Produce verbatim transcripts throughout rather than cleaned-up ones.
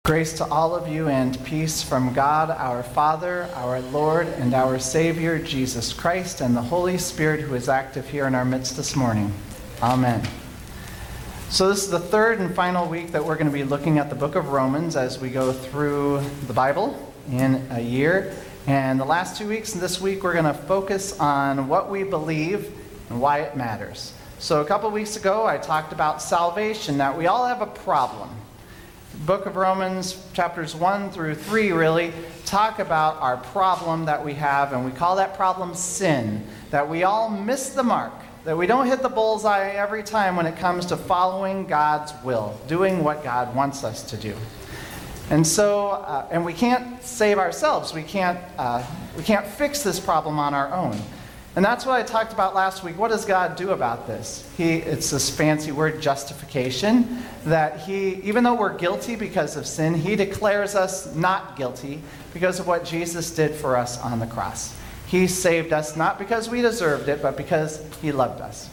Grace to all of you and peace from God, our Father, our Lord, and our Savior, Jesus Christ, and the Holy Spirit who is active here in our midst this morning. Amen. So this is the third and final week that we're going to be looking at the book of Romans as we go through the Bible in a year. And the last two weeks and this week we're going to focus on what we believe and why it matters. So a couple weeks ago I talked about salvation, that we all have a problem. The book of Romans, chapters one through three, really talk about our problem that we have, and we call that problem sin, that we all miss the mark, that we don't hit the bullseye every time when it comes to following God's will, doing what God wants us to do. And so, uh, and we can't save ourselves. We can't, uh, we can't fix this problem on our own. And that's what I talked about last week. What does God do about this? He, it's this fancy word, justification, that he, even though we're guilty because of sin, he declares us not guilty because of what Jesus did for us on the cross. He saved us not because we deserved it, but because he loved us.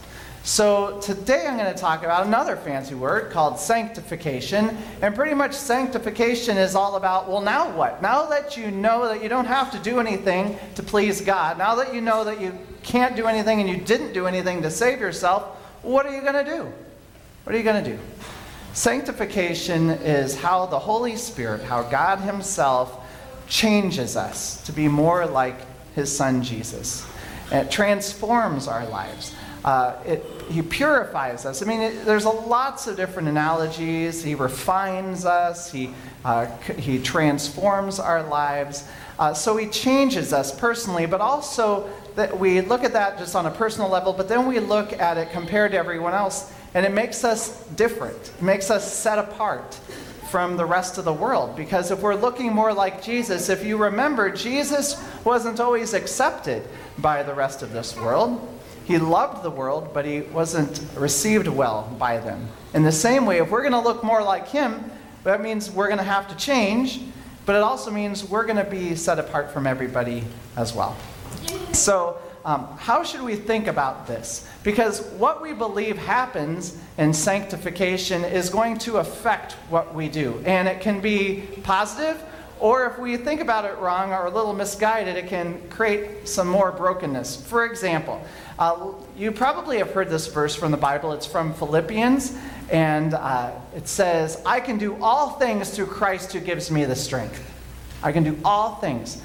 So today I'm going to talk about another fancy word called sanctification. And pretty much sanctification is all about, well, now what? Now that you know that you don't have to do anything to please God, now that you know that you can't do anything and you didn't do anything to save yourself, what are you going to do? What are you going to do? Sanctification is how the Holy Spirit, how God himself changes us to be more like his son Jesus. And it transforms our lives. Uh, it, he purifies us. I mean, it, there's a lots of different analogies. He refines us. He, uh, c- he transforms our lives. Uh, so he changes us personally, but also that we look at that just on a personal level, but then we look at it compared to everyone else, and it makes us different. It makes us set apart from the rest of the world. Because if we're looking more like Jesus, if you remember, Jesus wasn't always accepted by the rest of this world. He loved the world, but he wasn't received well by them. In the same way, if we're going to look more like him, that means we're going to have to change, but it also means we're going to be set apart from everybody as well. So, um, how should we think about this? Because what we believe happens in sanctification is going to affect what we do. And it can be positive, or if we think about it wrong or a little misguided, it can create some more brokenness. For example, uh, you probably have heard this verse from the Bible. It's from Philippians, and uh, it says, I can do all things through Christ who gives me the strength. I can do all things.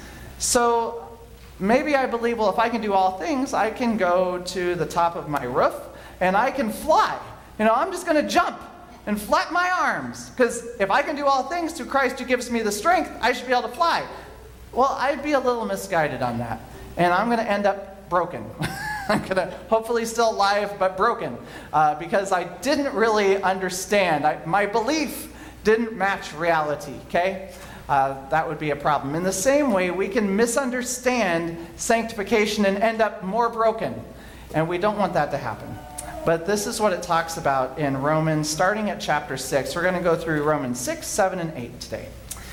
So maybe I believe, well, if I can do all things, I can go to the top of my roof, and I can fly. You know, I'm just going to jump and flap my arms, because if I can do all things through Christ who gives me the strength, I should be able to fly. Well, I'd be a little misguided on that, and I'm going to end up broken. I'm going to hopefully still alive, but broken, uh, because I didn't really understand. I, my belief didn't match reality, okay? Uh, that would be a problem. In the same way, we can misunderstand sanctification and end up more broken, and we don't want that to happen. But this is what it talks about in Romans, starting at chapter six. We're going to go through Romans six, seven, and eight today.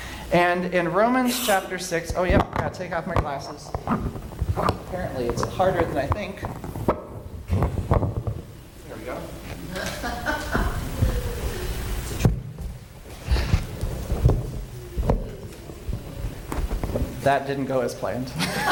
And in Romans chapter six, oh yeah, I got to take off my glasses. Apparently it's harder than I think. There we go. That didn't go as planned.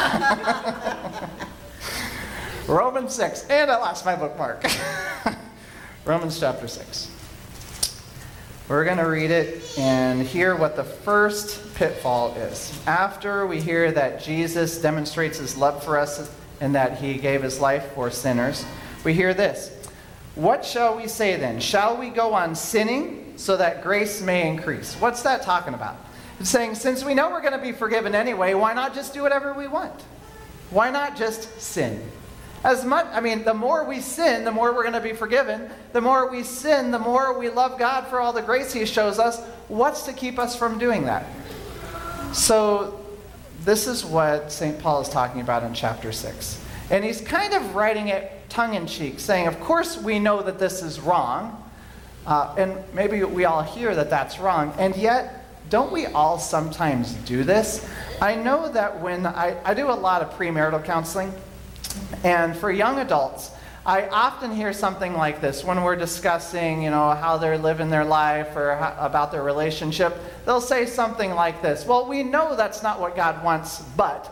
Romans six, and I lost my bookmark. Romans chapter six. We're going to read it and hear what the first pitfall is. After we hear that Jesus demonstrates his love for us and that he gave his life for sinners, we hear this. What shall we say then? Shall we go on sinning so that grace may increase? What's that talking about? It's saying, since we know we're going to be forgiven anyway, why not just do whatever we want? Why not just sin? As much, I mean, the more we sin, the more we're going to be forgiven. The more we sin, the more we love God for all the grace he shows us. What's to keep us from doing that? So this is what Saint Paul is talking about in chapter six. And he's kind of writing it tongue-in-cheek, saying, of course we know that this is wrong. Uh, and maybe we all hear that that's wrong. And yet, don't we all sometimes do this? I know that when I, I do a lot of premarital counseling, and for young adults, I often hear something like this when we're discussing, you know, how they're living their life or how, about their relationship. They'll say something like this: well, we know that's not what God wants, but.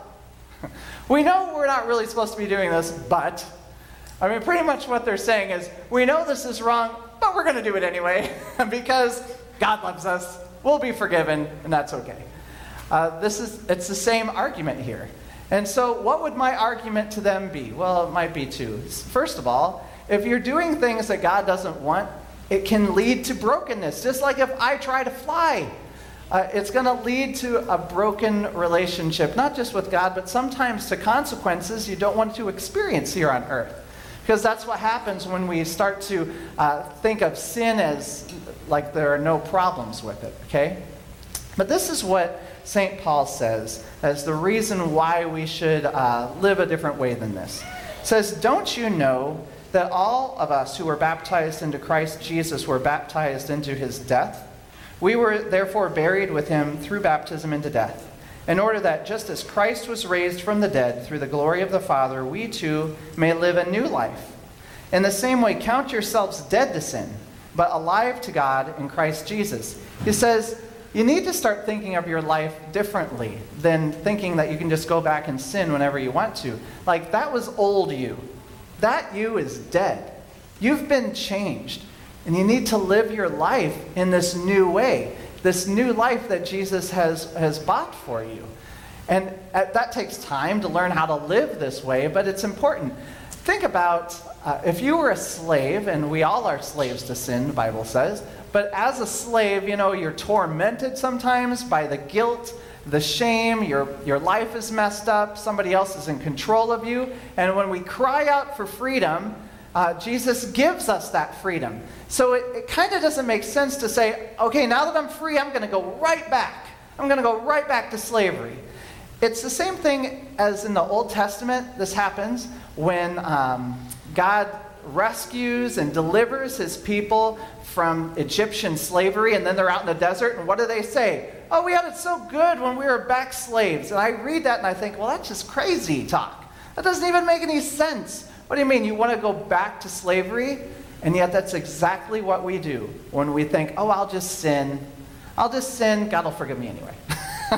We know we're not really supposed to be doing this, but. I mean, pretty much what they're saying is, we know this is wrong, but we're going to do it anyway because God loves us, we'll be forgiven, and that's okay. Uh, this is, it's the same argument here. And so what would my argument to them be? Well, it might be two. First of all, if you're doing things that God doesn't want, it can lead to brokenness. Just like if I try to fly, uh, it's going to lead to a broken relationship, not just with God, but sometimes to consequences you don't want to experience here on earth. Because that's what happens when we start to uh, think of sin as like there are no problems with it, okay? But this is what Saint Paul says as the reason why we should uh, live a different way than this. It says, "Don't you know that all of us who were baptized into Christ Jesus were baptized into his death? We were therefore buried with him through baptism into death, in order that just as Christ was raised from the dead through the glory of the Father, we too may live a new life. In the same way, count yourselves dead to sin, but alive to God in Christ Jesus." He says, you need to start thinking of your life differently than thinking that you can just go back and sin whenever you want to. Like, that was old you. That you is dead. You've been changed. And you need to live your life in this new way. This new life that Jesus has, has bought for you. And uh, that takes time to learn how to live this way, but it's important. Think about uh, if you were a slave, and we all are slaves to sin, the Bible says, but as a slave, you know, you're tormented sometimes by the guilt, the shame, your, your life is messed up, somebody else is in control of you, and when we cry out for freedom, uh, Jesus gives us that freedom. So it, it kind of doesn't make sense to say, okay, now that I'm free, I'm going to go right back. I'm going to go right back to slavery. It's the same thing as in the Old Testament. This happens when um, God rescues and delivers his people from Egyptian slavery, and then they're out in the desert, and what do they say? Oh, we had it so good when we were back slaves. And I read that and I think, well, that's just crazy talk. That doesn't even make any sense. What do you mean? You want to go back to slavery? And yet that's exactly what we do when we think, oh, I'll just sin. I'll just sin. God will forgive me anyway. uh,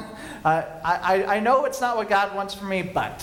I, I know it's not what God wants for me, but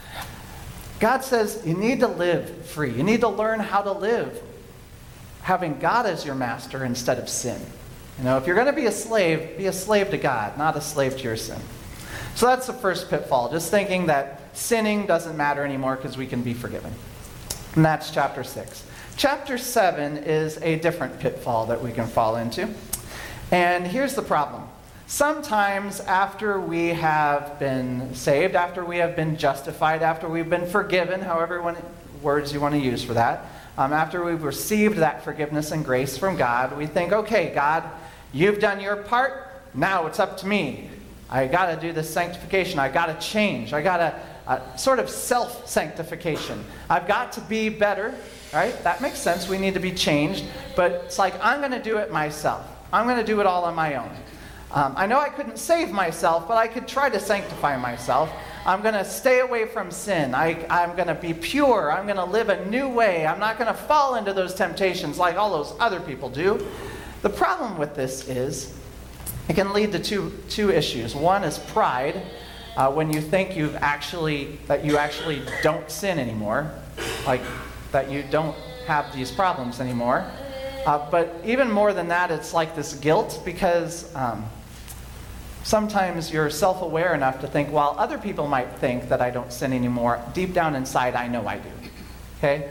God says you need to live free. You need to learn how to live having God as your master instead of sin. You know, if you're going to be a slave, be a slave to God, not a slave to your sin. So that's the first pitfall, just thinking that sinning doesn't matter anymore because we can be forgiven. And that's chapter six. Chapter seven is a different pitfall that we can fall into. And here's the problem. Sometimes after we have been saved, after we have been justified, after we've been forgiven, however one, words you want to use for that, um, after we've received that forgiveness and grace from God, we think, okay, God, you've done your part, now it's up to me. I got to do this sanctification. I got to change. I got to uh, sort of self-sanctification. I've got to be better, right? That makes sense. We need to be changed. But it's like, I'm going to do it myself. I'm going to do it all on my own. Um, I know I couldn't save myself, but I could try to sanctify myself. I'm going to stay away from sin. I, I'm going to be pure. I'm going to live a new way. I'm not going to fall into those temptations like all those other people do. The problem with this is it can lead to two, two issues. One is pride, uh, when you think you've actually, that you actually don't sin anymore, like that you don't have these problems anymore. Uh, but even more than that, it's like this guilt because um, sometimes you're self-aware enough to think, while other people might think that I don't sin anymore, deep down inside I know I do. Okay?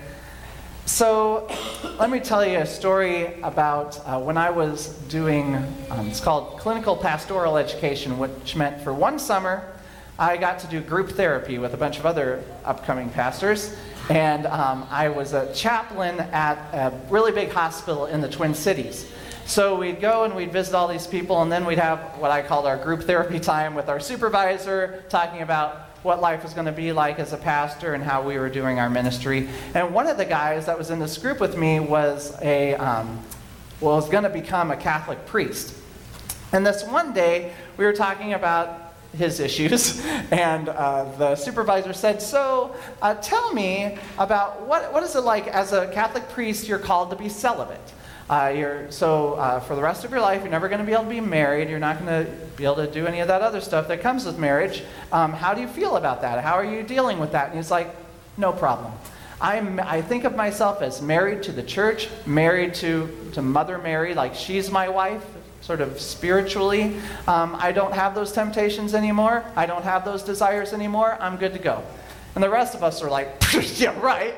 So let me tell you a story about uh, when I was doing, um, it's called clinical pastoral education, which meant for one summer I got to do group therapy with a bunch of other upcoming pastors. And um, I was a chaplain at a really big hospital in the Twin Cities. So we'd go and we'd visit all these people, and then we'd have what I called our group therapy time with our supervisor, talking about what life was going to be like as a pastor and how we were doing our ministry. And one of the guys that was in this group with me was a um, well, was going to become a Catholic priest. And this one day, we were talking about his issues, and uh, the supervisor said, so uh, tell me about what, what is it like as a Catholic priest, you're called to be celibate. Uh, you're, so uh, for the rest of your life, you're never going to be able to be married. You're not going to be able to do any of that other stuff that comes with marriage. Um, how do you feel about that? How are you dealing with that? And he's like, no problem. I'm, I think of myself as married to the church, married to, to Mother Mary, like she's my wife, sort of spiritually. Um, I don't have those temptations anymore. I don't have those desires anymore. I'm good to go. And the rest of us are like, yeah, right.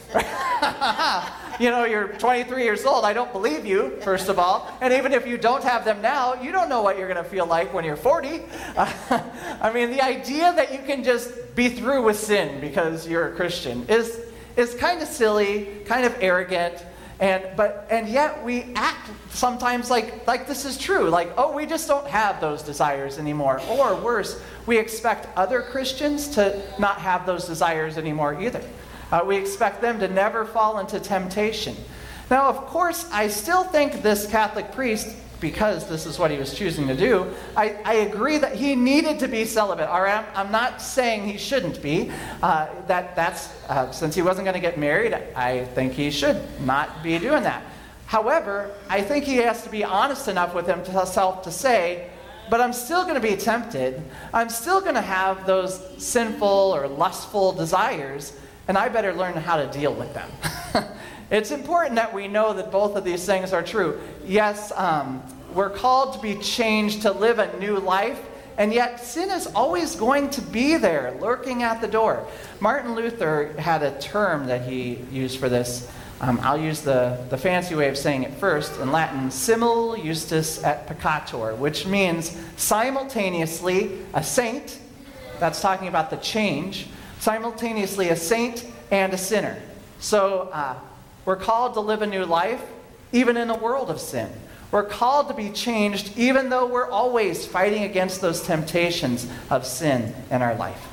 You know, you're twenty-three years old. I don't believe you, first of all. And even if you don't have them now, you don't know what you're going to feel like when you're forty. Uh, I mean, the idea that you can just be through with sin because you're a Christian is is kind of silly, kind of arrogant, and but and yet we act sometimes like like this is true. Like, oh, we just don't have those desires anymore. Or worse, we expect other Christians to not have those desires anymore either. Uh, we expect them to never fall into temptation. Now, of course, I still think this Catholic priest, because this is what he was choosing to do, I, I agree that he needed to be celibate. All right, I'm, I'm not saying he shouldn't be. Uh, that that's uh, since he wasn't going to get married, I think he should not be doing that. However, I think he has to be honest enough with himself to say, but I'm still going to be tempted. I'm still going to have those sinful or lustful desires, and I better learn how to deal with them. It's important that we know that both of these things are true. Yes, um, we're called to be changed, to live a new life, and yet sin is always going to be there, lurking at the door. Martin Luther had a term that he used for this. Um, I'll use the, the fancy way of saying it first. In Latin, simul justus et peccator, which means simultaneously a saint, that's talking about the change, simultaneously a saint and a sinner. So uh, we're called to live a new life, even in a world of sin. We're called to be changed, even though we're always fighting against those temptations of sin in our life.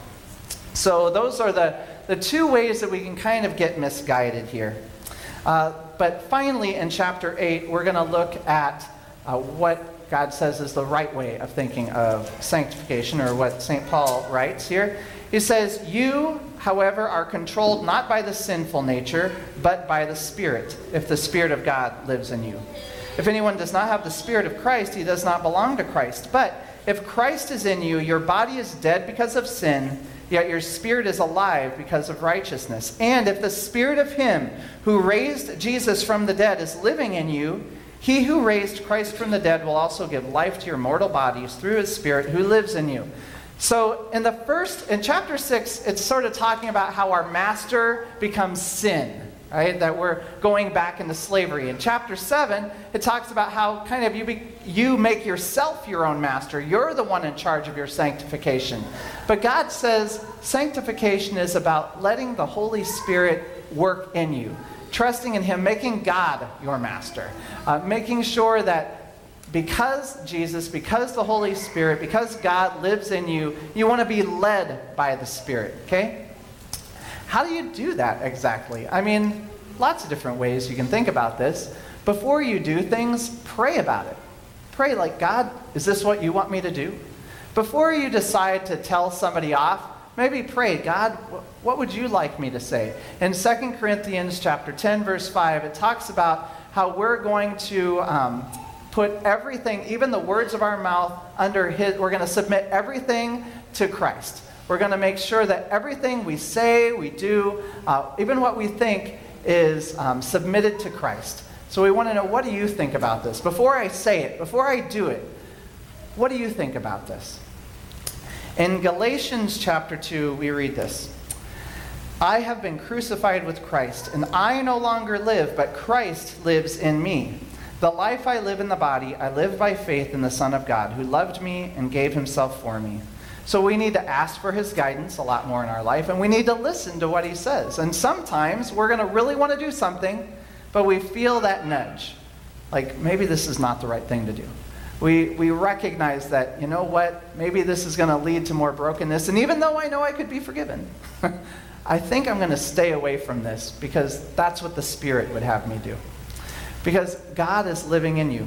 So those are the, the two ways that we can kind of get misguided here. Uh, but finally, in chapter eight, we're going to look at uh, what God says is the right way of thinking of sanctification, or what Saint Paul writes here. He says, you, however, are controlled not by the sinful nature, but by the Spirit, if the Spirit of God lives in you. If anyone does not have the Spirit of Christ, he does not belong to Christ. But if Christ is in you, your body is dead because of sin, yet your spirit is alive because of righteousness. And if the Spirit of him who raised Jesus from the dead is living in you, he who raised Christ from the dead will also give life to your mortal bodies through his Spirit who lives in you. So in the first, in chapter six, it's sort of talking about how our master becomes sin, right? That we're going back into slavery. In chapter seven, it talks about how kind of you be, you make yourself your own master. You're the one in charge of your sanctification. But God says sanctification is about letting the Holy Spirit work in you, trusting in him, making God your master, uh, making sure that because Jesus, because the Holy Spirit, because God lives in you, you want to be led by the Spirit, okay? How do you do that exactly? I mean, lots of different ways you can think about this. Before you do things, pray about it. Pray like, God, is this what you want me to do? Before you decide to tell somebody off, maybe pray, God, what would you like me to say? In Second Corinthians chapter ten, verse five, it talks about how we're going to um, put everything, even the words of our mouth, under his, we're going to submit everything to Christ. We're going to make sure that everything we say, we do, uh, even what we think, is um, submitted to Christ. So we want to know, what do you think about this? Before I say it, before I do it, what do you think about this? In Galatians chapter two, we read this. I have been crucified with Christ, and I no longer live, but Christ lives in me. The life I live in the body, I live by faith in the Son of God, who loved me and gave himself for me. So we need to ask for his guidance a lot more in our life, and we need to listen to what he says. And sometimes we're going to really want to do something, but we feel that nudge. Like, maybe this is not the right thing to do. We, we recognize that, you know what, maybe this is going to lead to more brokenness. And even though I know I could be forgiven, I think I'm going to stay away from this, because that's what the Spirit would have me do. Because God is living in you.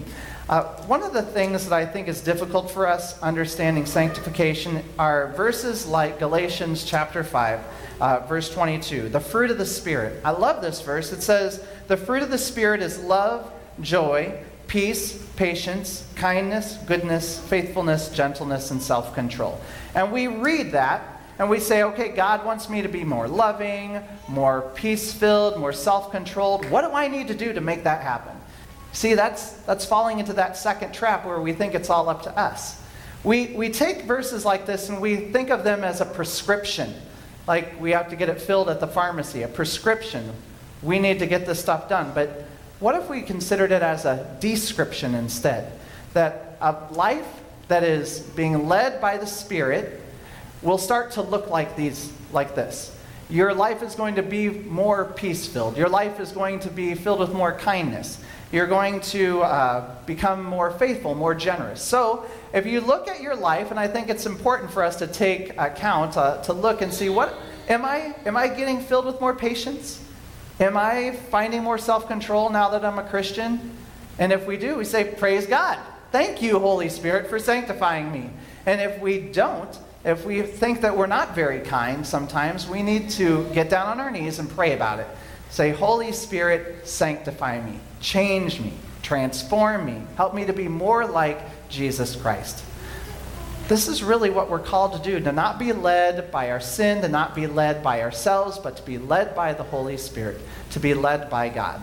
Uh, one of the things that I think is difficult for us understanding sanctification are verses like Galatians chapter five, uh, verse twenty-two, the fruit of the Spirit. I love this verse. It says, the fruit of the Spirit is love, joy, peace, patience, kindness, goodness, faithfulness, gentleness, and self-control. And we read that, and we say, okay, God wants me to be more loving, more peace-filled, more self-controlled. What do I need to do to make that happen? See, that's that's falling into that second trap where we think it's all up to us. We we take verses like this and we think of them as a prescription. Like we have to get it filled at the pharmacy, a prescription. We need to get this stuff done. But what if we considered it as a description instead? That a life that is being led by the Spirit will start to look like these, like this. Your life is going to be more peace-filled. Your life is going to be filled with more kindness. You're going to uh, become more faithful, more generous. So if you look at your life, and I think it's important for us to take account, uh, to look and see, what am I, am I getting filled with more patience? Am I finding more self-control now that I'm a Christian? And if we do, we say, praise God. Thank you, Holy Spirit, for sanctifying me. And if we don't, if we think that we're not very kind sometimes, we need to get down on our knees and pray about it. Say, Holy Spirit, sanctify me, change me, transform me, help me to be more like Jesus Christ. This is really what we're called to do, to not be led by our sin, to not be led by ourselves, but to be led by the Holy Spirit, to be led by God.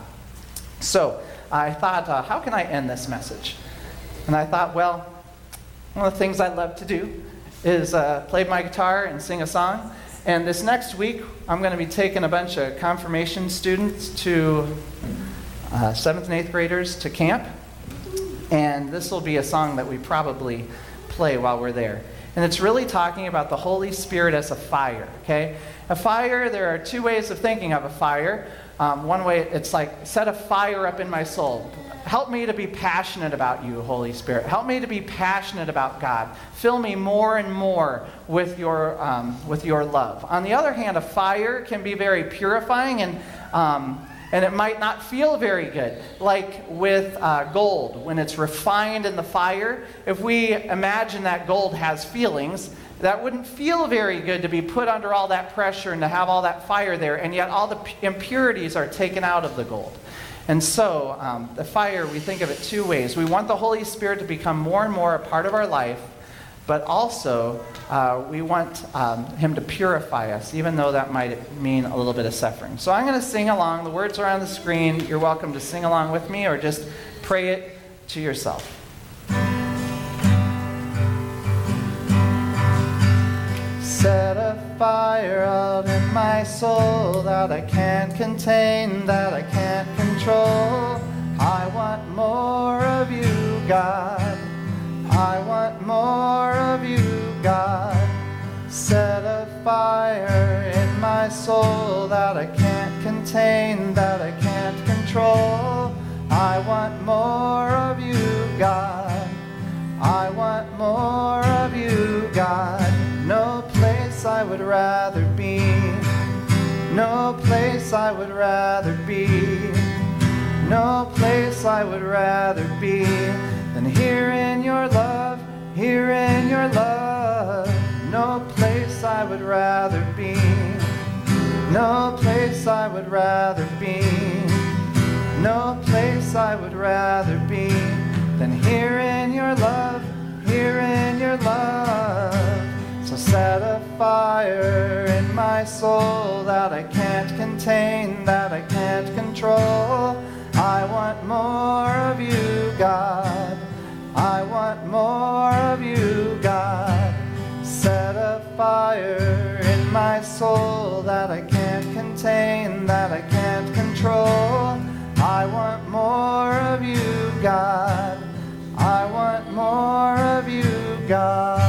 So I thought, uh, how can I end this message? And I thought, well, one of the things I love to do is uh, play my guitar and sing a song. And this next week, I'm going to be taking a bunch of confirmation students to uh, seventh and eighth graders to camp. And this will be a song that we probably play while we're there. And it's really talking about the Holy Spirit as a fire, okay? A fire, there are two ways of thinking of a fire. Um, one way, it's like, set a fire up in my soul. Help me to be passionate about you, Holy Spirit. Help me to be passionate about God. Fill me more and more with your um, with your love. On the other hand, a fire can be very purifying, and um, and it might not feel very good. Like with uh, gold, when it's refined in the fire, if we imagine that gold has feelings, that wouldn't feel very good to be put under all that pressure and to have all that fire there, and yet all the impurities are taken out of the gold. And so, um, the fire, we think of it two ways. We want the Holy Spirit to become more and more a part of our life, but also uh, we want um, Him to purify us, even though that might mean a little bit of suffering. So I'm going to sing along. The words are on the screen. You're welcome to sing along with me or just pray it to yourself. Set a fire out in my soul that I can't contain, that I can't control. I want more of you, God. I want more of you, God. Set a fire in my soul that I can't contain, that I can't control. I want more of you, God. I want more of you, God. No place I would rather be. No place I would rather be. No place I would rather be than here in your love, here in your love. No place I would rather be. No place I would rather be. No place I would rather be than here in your love, here in your love. So set a fire in my soul that I can't contain, that I can't control. I want more of you, God. I want more of you, God. Set a fire in my soul that I can't contain, that I can't control. I want more of you, God. I want more of you, God.